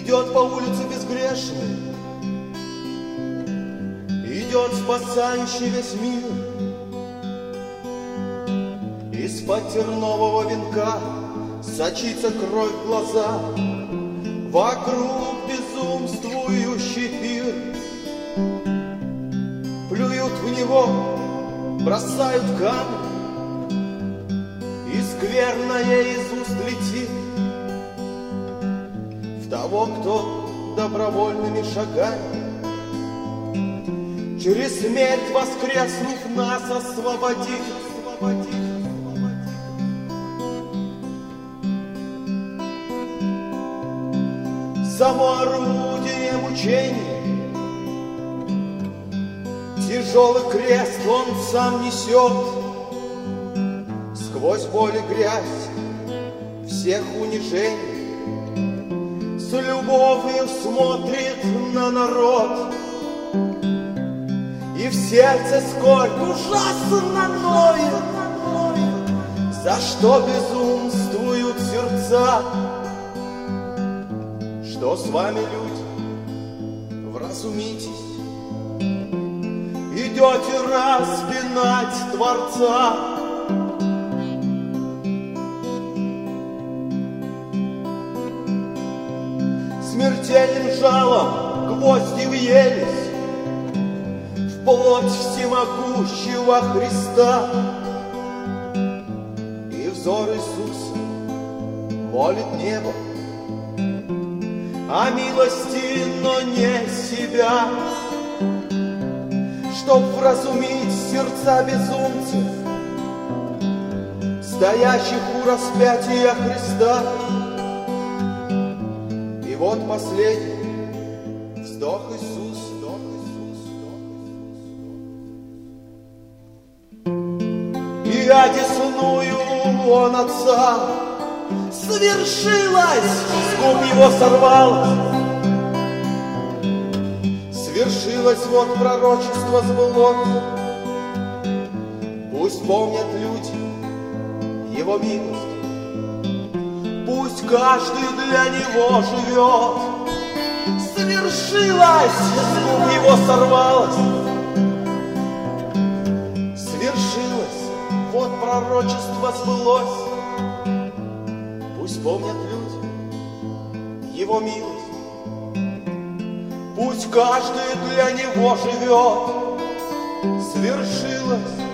Идет по улице безгрешный, идет спасающий весь мир. Из-под тернового венка сочится кровь в глаза, вокруг безумствующий пир. Плюют в него, бросают камни, и скверное из уст летит в того, кто добровольными шагами через смерть воскреснув нас освободит. Само орудие мучений, тяжелый крест он сам несет, сквозь боль и грязь всех унижений, с любовью смотрит на народ, и в сердце скорбь ужасно ноет, за что безумствуют сердца. Что с вами, люди, вразумитесь, идете распинать Творца. Смертельным жалом гвозди въелись в плоть всемогущего Христа, и взор Иисуса молит небо о милости, но не себя, чтоб вразумить сердца безумцев, стоящих у распятия Христа. И вот последний вздох Иисуса, и одесную он Отца. Свершилось, с губ его сорвалось. Свершилось, вот пророчество сбылось. Пусть помнят люди его милость, пусть каждый для него живет. Свершилось, с губ его сорвалось. Свершилось, вот пророчество сбылось. Пусть помнят люди его милость, пусть каждый для него живет. Свершилось,